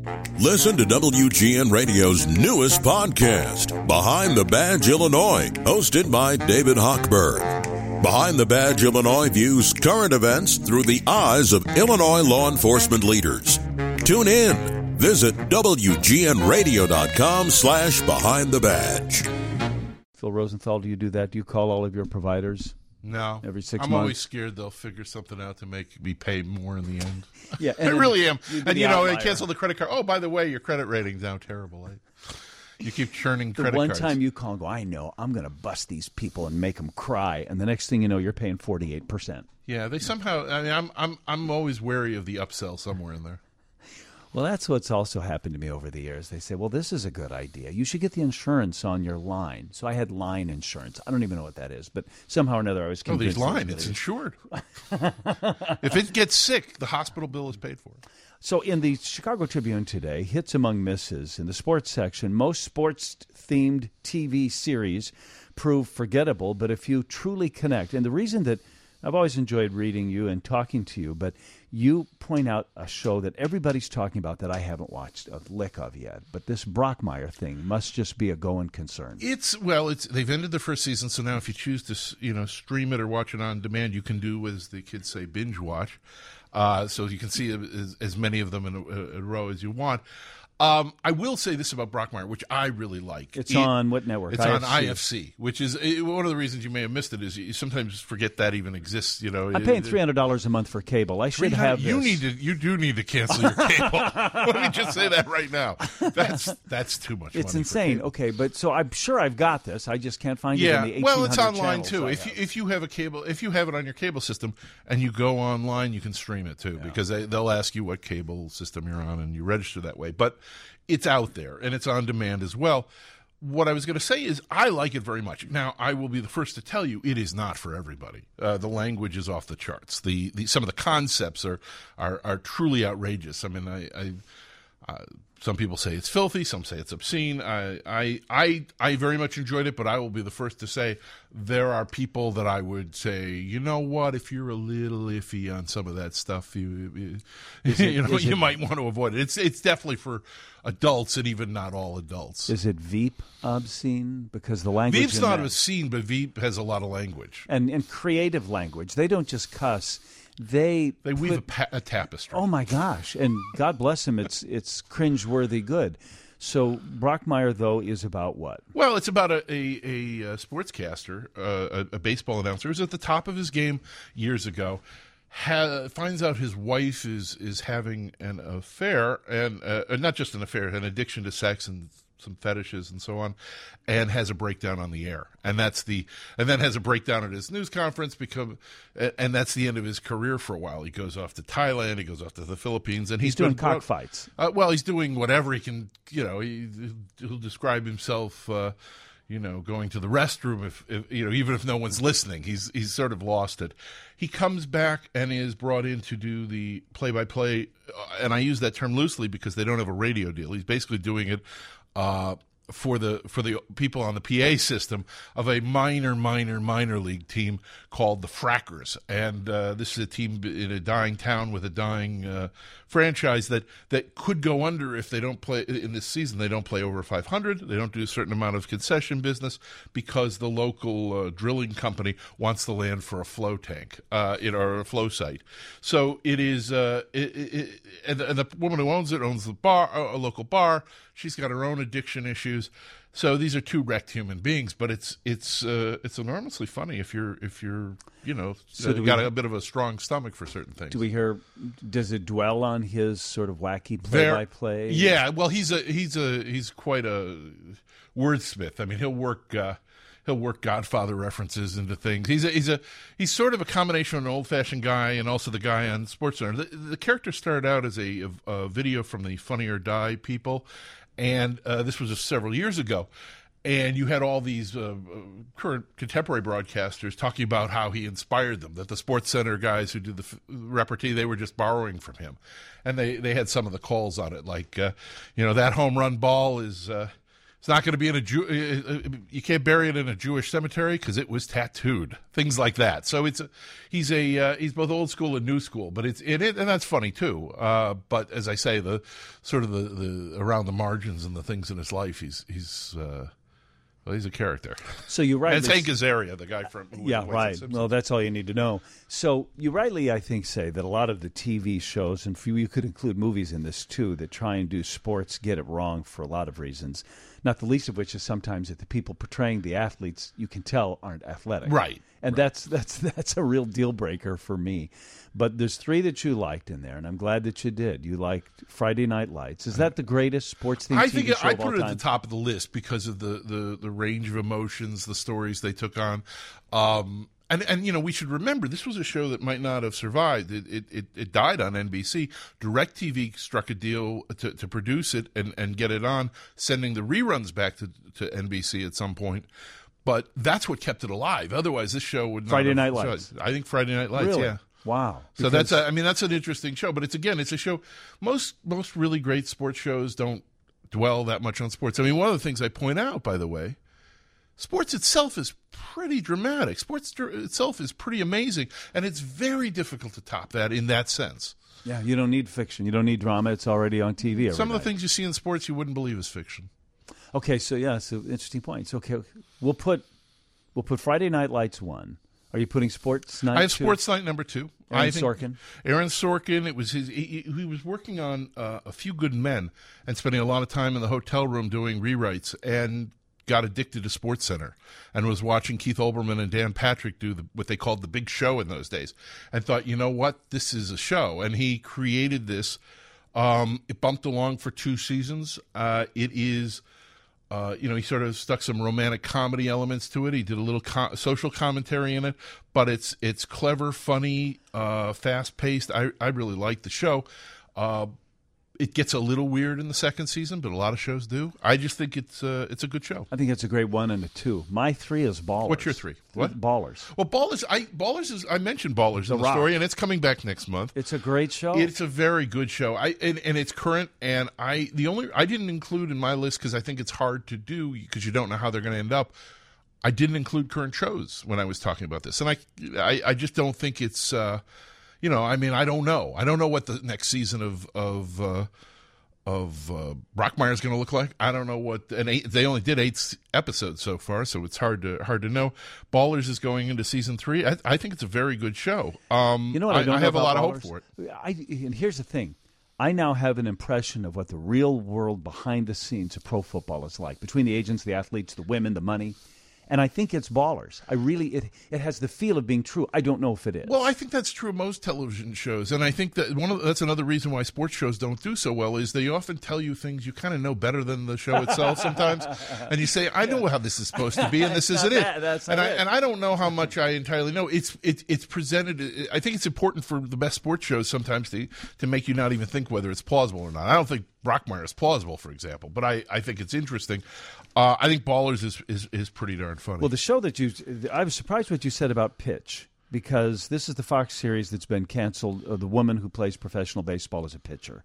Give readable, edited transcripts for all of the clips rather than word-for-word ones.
Listen to WGN Radio's newest podcast, Behind the Badge Illinois, hosted by David Hochberg. Behind the Badge Illinois views current events through the eyes of Illinois law enforcement leaders. Tune in. Visit WGNRadio.com/Behind the Badge. Phil Rosenthal, do you do that? Do you call all of your providers? No. Every 6 months? I'm always scared they'll figure something out to make me pay more in the end. Yeah, I really am. And, they cancel the credit card. Oh, by the way, your credit rating's now terrible. You keep churning credit cards. The one time you call and go, I know, I'm going to bust these people and make them cry. And the next thing you know, you're paying 48%. Yeah, they somehow, I'm always wary of the upsell somewhere in there. Well, that's what's also happened to me over the years. They say, well, this is a good idea. You should get the insurance on your line. So I had line insurance. I don't even know what that is, but somehow or another I was convinced. Oh, these line, it's insured. If it gets sick, the hospital bill is paid for. So in the Chicago Tribune today, hits among misses, in the sports section, most sports-themed TV series prove forgettable, but a few truly connect. And the reason that I've always enjoyed reading you and talking to you, but you point out a show that everybody's talking about that I haven't watched a lick of yet. But this Brockmire thing must just be a going concern. They've ended the first season, so now if you choose to stream it or watch it on demand, you can do, as the kids say, binge watch. So you can see as many of them in a row as you want. I will say this about Brockmire, which I really like. It's on what network? It's on IFC, which is one of the reasons you may have missed it. Is you sometimes forget that even exists. I'm paying $300 a month for cable. I should have this. You do need to cancel your cable. Let me just say that right now. That's too much. It's money insane. Okay, but so I'm sure I've got this. I just can't find it in the 1800 it's online too. If you have a cable, if you have it on your cable system and you go online, you can stream it too because they'll ask you what cable system you're on and you register that way. But it's out there, and it's on demand as well. What I was going to say is I like it very much. Now, I will be the first to tell you it is not for everybody. The language is off the charts. Some of the concepts are truly outrageous. I mean, some people say it's filthy. Some say it's obscene. I very much enjoyed it, but I will be the first to say there are people that I would say, you know what, if you're a little iffy on some of that stuff, you might want to avoid it. It's definitely for adults and even not all adults. Is it Veep obscene? Because the language Veep's not obscene, but Veep has a lot of language. And creative language. They don't just cuss. They weave a tapestry. Oh my gosh! And God bless him, it's cringeworthy good. So Brockmire, though, is about what? Well, it's about a sportscaster, a baseball announcer who's at the top of his game years ago. Finds out his wife is having an affair, and not just an affair, an addiction to sex and some fetishes and so on, and has a breakdown on the air, and then has a breakdown at his news conference and that's the end of his career for a while. He goes off to Thailand, he goes off to the Philippines, and he's doing cockfights. He's doing whatever he can. He'll describe himself. Going to the restroom if even if no one's listening, he's sort of lost it. He comes back and is brought in to do the play-by-play, and I use that term loosely because they don't have a radio deal. He's basically doing it for the people on the PA system of a minor league team called the Frackers, and this is a team in a dying town with a dying franchise that could go under if they don't play in this season. They don't play over 500. They don't do a certain amount of concession business because the local drilling company wants the land for a flow tank, or a flow site. So it is, and the woman who owns it owns the bar, a local bar. She's got her own addiction issues. So these are two wrecked human beings, but it's enormously funny if you're got a bit of a strong stomach for certain things. Does it dwell on his sort of wacky play-by-play? Yeah, well, he's quite a wordsmith. I mean, he'll work Godfather references into things. He's sort of a combination of an old-fashioned guy and also the guy on SportsCenter. The character started out as a video from the Funny or Die people, and this was just several years ago. And you had all these current contemporary broadcasters talking about how he inspired them, that the SportsCenter guys who did the repartee, they were just borrowing from him. And they had some of the calls on it, like, that home run ball is It's not going to be in a you can't bury it in a Jewish cemetery because it was tattooed. Things like that. So he's both old school and new school, but it's in it, and that's funny too. But as I say, the sort of the around the margins and the things in his life, he's a character. So you rightly, and it's Hank Azaria, the guy from right. Well, that's all you need to know. So you rightly, I think, say that a lot of the TV shows, and you could include movies in this too, that try and do sports get it wrong for a lot of reasons. Not the least of which is sometimes that the people portraying the athletes, you can tell, aren't athletic. Right. And that's a real deal breaker for me. But there's 3 that you liked in there, and I'm glad that you did. You liked Friday Night Lights. Is that the greatest sports-themed TV show I of all put it time? at the top of the list because of the range of emotions, the stories they took on. And you know, we should remember, this was a show that might not have survived. It died on NBC. DirecTV struck a deal to produce it and get it on, sending the reruns back to NBC at some point. But that's what kept it alive. Otherwise, this show would not Friday have Night Lights. I think Friday Night Lights, Really? yeah. Wow. So that's an interesting show. But it's a show, most really great sports shows don't dwell that much on sports. I mean, one of the things I point out, by the way, sports itself is pretty dramatic. Sports itself is pretty amazing, and it's very difficult to top that in that sense. Yeah, you don't need fiction. You don't need drama. It's already on TV every Some of the night. things you see in sports you wouldn't believe is fiction. Okay, so interesting points. Okay, we'll put Friday Night Lights 1. Are you putting Sports Night? I have 2? Sports Night number 2. Sorkin. Aaron Sorkin. It was he was working on A Few Good Men and spending a lot of time in the hotel room doing rewrites, and got addicted to SportsCenter and was watching Keith Olbermann and Dan Patrick do what they called the Big Show in those days, and thought, you know what, this is a show, and he created this. It bumped along for 2 seasons. It is. He sort of stuck some romantic comedy elements to it. He did a little social commentary in it, but it's clever, funny, fast-paced. I really like the show. It gets a little weird in the second season, but a lot of shows do. I just think it's a good show. I think it's a great 1 and a 2. My 3 is Ballers. What's your 3? What? Ballers. Well, I mentioned Ballers in the story, and it's coming back next month. It's a great show. It's a very good show. And it's current, and I didn't include in my list because I think it's hard to do because you don't know how they're going to end up. I didn't include current shows when I was talking about this, and I just don't think it's. I don't know. I don't know what the next season of Brockmire is going to look like. I don't know what. They only did 8 episodes so far, so it's hard to know. Ballers is going into season 3. I think it's a very good show. You know what? I have a lot Ballers? of hope for it. And here's the thing. I now have an impression of what the real world behind the scenes of pro football is like, between the agents, the athletes, the women, the money. And I think it's Ballers. It has the feel of being true. I don't know if it is. Well, I think that's true of most television shows, and I think that that's another reason why sports shows don't do so well is they often tell you things you kind of know better than the show itself sometimes, and you say, "I know how this is supposed to be, and this isn't it." And I don't know how much I entirely know. It's presented. I think it's important for the best sports shows sometimes to make you not even think whether it's plausible or not. I don't think Brockmire is plausible, for example, but I think it's interesting. I think Ballers is pretty darn funny. Well, the show I was surprised what you said about Pitch, because this is the Fox series that's been canceled. The woman who plays professional baseball as a pitcher.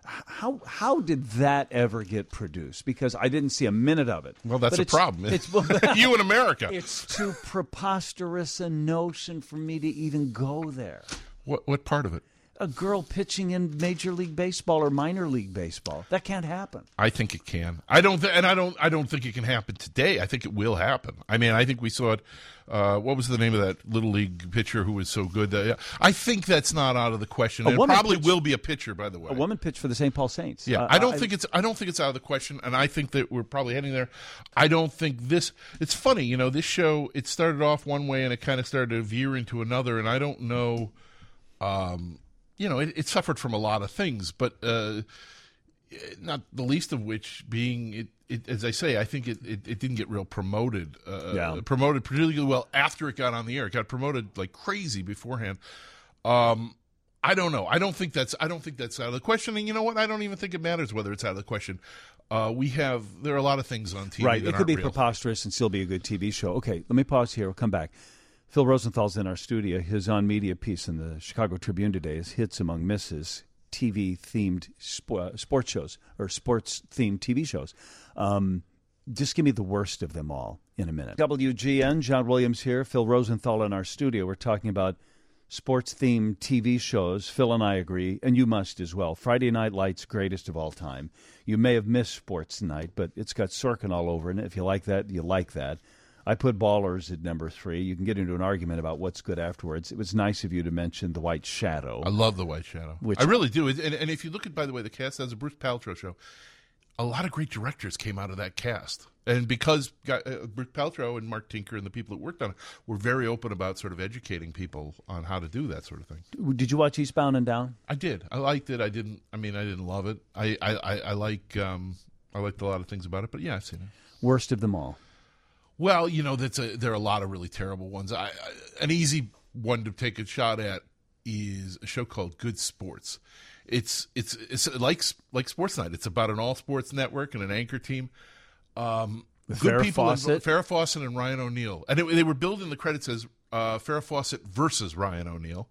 How did that ever get produced? Because I didn't see a minute of it. Well, that's a problem. You in America. It's too preposterous a notion for me to even go there. What part of it? A girl pitching in Major League Baseball or minor league baseball. That can't happen. I think it can. I don't think it can happen today. I think it will happen. I mean, I think we saw it. What was the name of that little league pitcher who was so good? I think that's not out of the question. And it probably will be a pitcher, by the way. A woman pitched for the St. Paul Saints. Yeah, I don't think it's out of the question, and I think that we're probably heading there. I don't think this. It's funny, this show. It started off one way, and it kind of started to veer into another, and I don't know. It suffered from a lot of things, but not the least of which being it. As I say, I think it didn't get real promoted. Promoted particularly well after it got on the air. It got promoted like crazy beforehand. I don't know. I don't think that's out of the question. And you know what? I don't even think it matters whether it's out of the question. There are a lot of things on TV. Right. That It could be real. Preposterous and still be a good TV show. Okay, let me pause here. We'll come back. Phil Rosenthal's in our studio. His on-media piece in the Chicago Tribune today is Hits Among Misses, TV-themed sports shows, or sports-themed TV shows. Just give me the worst of them all in a minute. WGN, John Williams here, Phil Rosenthal in our studio. We're talking about sports-themed TV shows. Phil and I agree, and you must as well. Friday Night Lights, greatest of all time. You may have missed Sports Night, but it's got Sorkin all over it. If you like that, you like that. I put Ballers at number 3. You can get into an argument about what's good afterwards. It was nice of you to mention The White Shadow. I love The White Shadow. I really do. And if you look at, by the way, the cast as a Bruce Paltrow show, a lot of great directors came out of that cast. And because Bruce Paltrow and Mark Tinker and the people that worked on it were very open about sort of educating people on how to do that sort of thing. Did you watch Eastbound and Down? I did. I liked it. I didn't love it. I liked a lot of things about it, but yeah, I've seen it. Worst of them all. Well, there are a lot of really terrible ones. An easy one to take a shot at is a show called Good Sports. It's like Sports Night. It's about an all sports network and an anchor team. Good people, Farrah Fawcett and Ryan O'Neal, and they were billed in the credits as Farrah Fawcett versus Ryan O'Neal.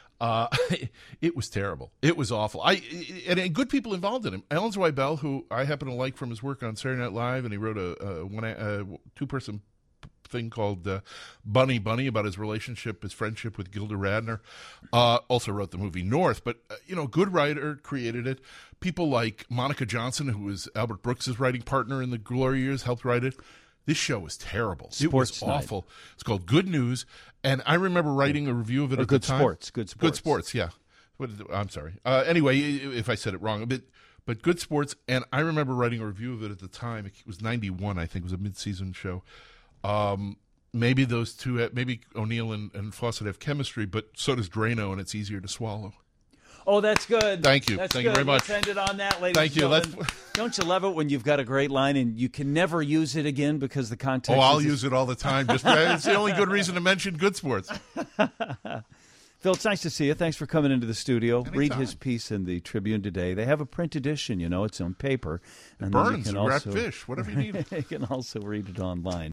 It was terrible. It was awful. And good people involved in it. Alan Zweibel, who I happen to like from his work on Saturday Night Live, and he wrote a two-person thing called Bunny Bunny about his friendship with Gilda Radner. Also wrote the movie North, but good writer, created it. People like Monica Johnson, who was Albert Brooks' writing partner in the glory years, helped write it. This show was terrible. It was awful. It's called Good News, and I remember writing a review of it at the time. Good Sports, yeah. I'm sorry. Anyway, if I said it wrong, but Good Sports, and I remember writing a review of it at the time. It was 91, I think. It was a mid-season show. Maybe those two, maybe O'Neal and Fawcett have chemistry, but so does Drano, and it's easier to swallow. Oh, that's good. Thank you. That's Thank good. you very much. Let's end it on that, ladies Thank and you. gentlemen. Don't you love it when you've got a great line and you can never use it again because the context I'll use it all the time. It's the only good reason to mention Good Sports. Phil, it's nice to see you. Thanks for coming into the studio. Anytime. Read his piece in the Tribune today. They have a print edition, it's on paper. And burns, wrapped fish, whatever you need. You can also read it online.